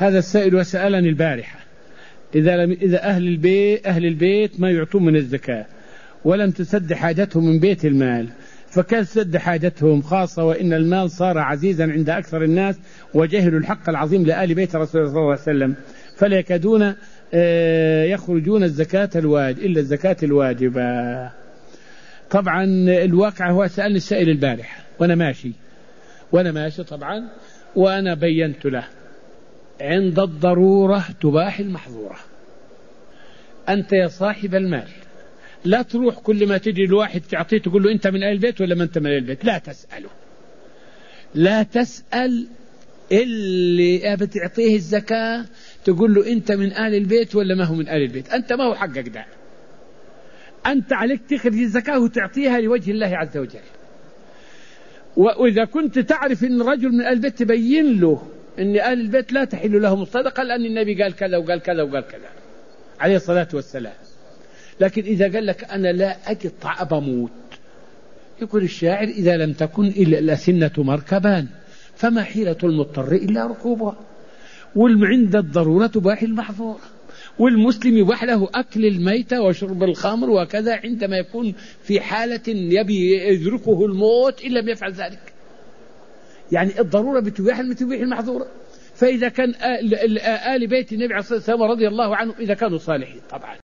هذا السائل وسألني البارحة إذا أهل البيت ما يعطون من الزكاة ولم تسد حاجتهم من بيت المال، فكيف سد حاجتهم، خاصة وإن المال صار عزيزا عند أكثر الناس وجهلوا الحق العظيم لآل بيت رسول الله صلى الله عليه وسلم، فلا يكادون يخرجون إلا الزكاة الواجبة. طبعا الواقع هو سألني السائل البارحة وأنا ماشي طبعا، وأنا بينت له عند الضرورة تباح المحظورة. أنت يا صاحب المال لا تروح كل ما تجي الواحد تعطيه تقول له أنت من آل البيت ولا ما أنت من آل البيت، لا تسأل اللي بتعطيه الزكاة تقول له أنت من آل البيت ولا ما هو من آل البيت، أنت ما هو حقك ده، أنت عليك تخرج الزكاة وتعطيها لوجه الله عز وجل. وإذا كنت تعرف أن رجل من آل البيت تبين له أن آل البيت لا تحل لهم الصدقة لأن النبي قال كذا وقال كذا وقال كذا عليه الصلاة والسلام. لكن إذا قال لك أنا لا أجد طعب أموت، يقول الشاعر إذا لم تكن إلا الأسنة مركبان فما حيلة المضطر إلا ركوبها، وعند الضرورة تباح المحظور، والمسلم يباح له أكل الميتة وشرب الخمر وكذا عندما يكون في حالة يبي يدركه الموت إن لم يفعل ذلك. يعني الضرورة بتباح المحظورة. فإذا كان آل بيت النبي عليه الصلاة والسلام رضي الله عنه إذا كانوا صالحين طبعا